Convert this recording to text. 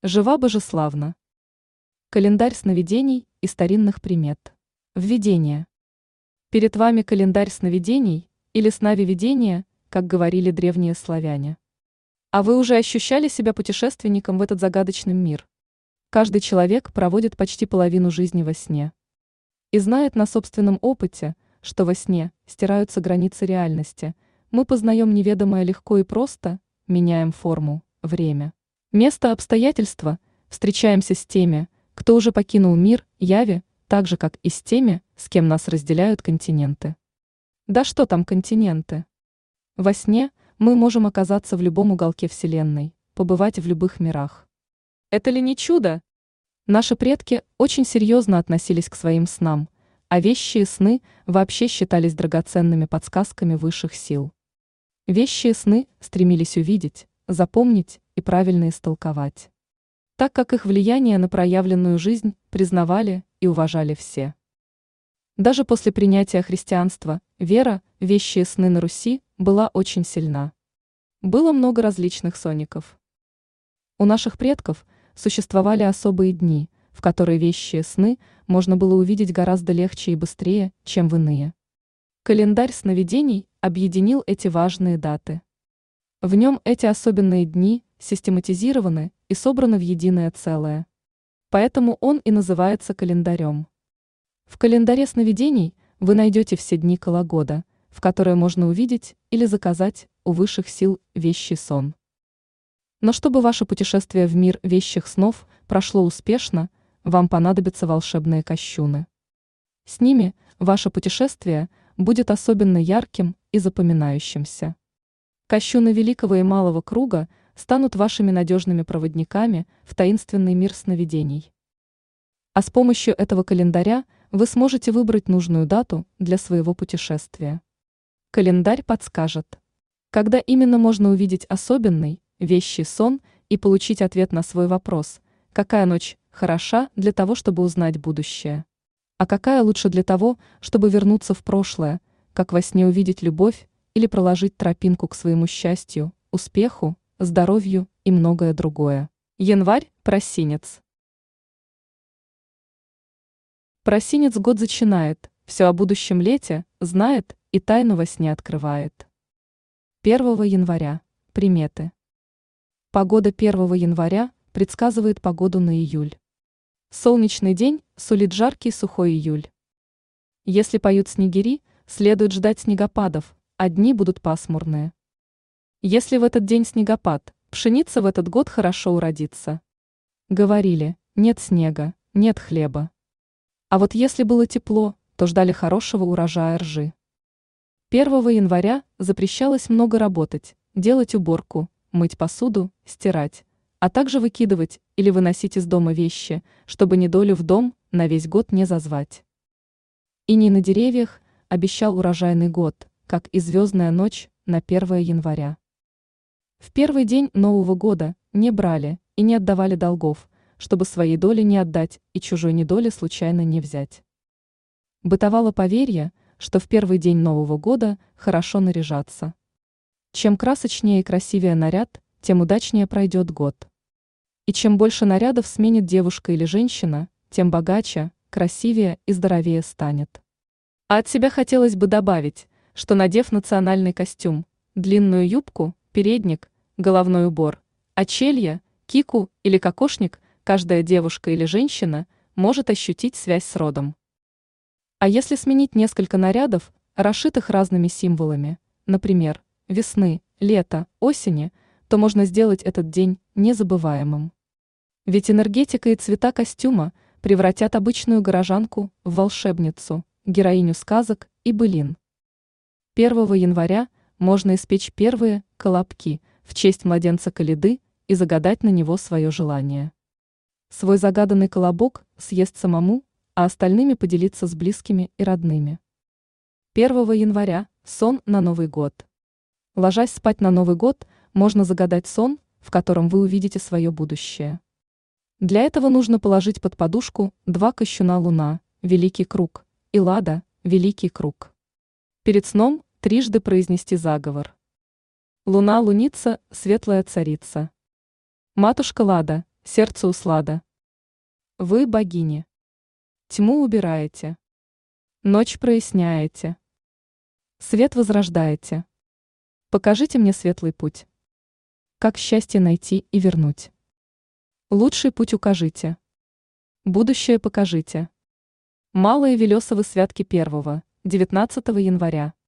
Жива бы же славно. Календарь сновидений и старинных примет. Введение. Перед вами календарь сновидений или сновидения, как говорили древние славяне. А вы уже ощущали себя путешественником в этот загадочный мир? Каждый человек проводит почти половину жизни во сне. И знает на собственном опыте, что во сне стираются границы реальности, мы познаем неведомое легко и просто, меняем форму, время, место, обстоятельства, встречаемся с теми, кто уже покинул мир яви, так же, как и с теми, с кем нас разделяют континенты. Да что там континенты? Во сне мы можем оказаться в любом уголке Вселенной, побывать в любых мирах. Это ли не чудо? Наши предки очень серьезно относились к своим снам, а вещие сны вообще считались драгоценными подсказками высших сил. Вещие сны стремились увидеть, запомнить и правильно истолковать, так как их влияние на проявленную жизнь признавали и уважали все. Даже после принятия христианства вера в вещие сны на Руси была очень сильна. Было много различных сонников. У наших предков существовали особые дни, в которые вещие сны можно было увидеть гораздо легче и быстрее, чем в иные. Календарь сновидений объединил эти важные даты. В нем эти особенные дни систематизированы и собраны в единое целое. Поэтому он и называется календарем. В календаре сновидений вы найдете все дни года, в которые можно увидеть или заказать у высших сил вещий сон. Но чтобы ваше путешествие в мир вещих снов прошло успешно, вам понадобятся волшебные кощуны. С ними ваше путешествие будет особенно ярким и запоминающимся. Кощуны великого и малого круга станут вашими надежными проводниками в таинственный мир сновидений. А с помощью этого календаря вы сможете выбрать нужную дату для своего путешествия. Календарь подскажет, когда именно можно увидеть особенный, вещий сон и получить ответ на свой вопрос, какая ночь хороша для того, чтобы узнать будущее, а какая лучше для того, чтобы вернуться в прошлое, как во сне увидеть любовь или проложить тропинку к своему счастью, успеху, здоровью и многое другое. Январь, просинец. Просинец год зачинает, все о будущем лете знает и тайну во сне открывает. 1 января. Приметы. Погода 1 января предсказывает погоду на июль. Солнечный день сулит жаркий сухой июль. Если поют снегири, следует ждать снегопадов, а дни будут пасмурные. Если в этот день снегопад, пшеница в этот год хорошо уродится. Говорили, нет снега, нет хлеба. А вот если было тепло, то ждали хорошего урожая ржи. 1 января запрещалось много работать, делать уборку, мыть посуду, стирать, а также выкидывать или выносить из дома вещи, чтобы недолю в дом на весь год не зазвать. Иней на деревьях обещал урожайный год, как и звездная ночь на 1 января. В первый день Нового года не брали и не отдавали долгов, чтобы своей доли не отдать и чужой недоли случайно не взять. Бытовало поверье, что в первый день Нового года хорошо наряжаться. Чем красочнее и красивее наряд, тем удачнее пройдет год. И чем больше нарядов сменит девушка или женщина, тем богаче, красивее и здоровее станет. А от себя хотелось бы добавить, что надев национальный костюм, длинную юбку, передник, головной убор, очелье, кику или кокошник, каждая девушка или женщина может ощутить связь с родом. А если сменить несколько нарядов, расшитых разными символами, например, весны, лета, осени, то можно сделать этот день незабываемым. Ведь энергетика и цвета костюма превратят обычную горожанку в волшебницу, героиню сказок и былин. 1 января можно испечь первые колобки в честь младенца Коляды и загадать на него свое желание. Свой загаданный колобок съест самому, а остальными поделиться с близкими и родными. 1 января – сон на Новый год. Ложась спать на Новый год, можно загадать сон, в котором вы увидите свое будущее. Для этого нужно положить под подушку 2 кощуна луна, великий круг, и лада, великий круг. Перед сном трижды произнести заговор. Луна, луница, светлая царица. Матушка Лада, сердце услада. Вы богини. Тьму убираете. Ночь проясняете. Свет возрождаете. Покажите мне светлый путь. Как счастье найти и вернуть. Лучший путь укажите. Будущее покажите. Малые Велесовы святки 1-19 января.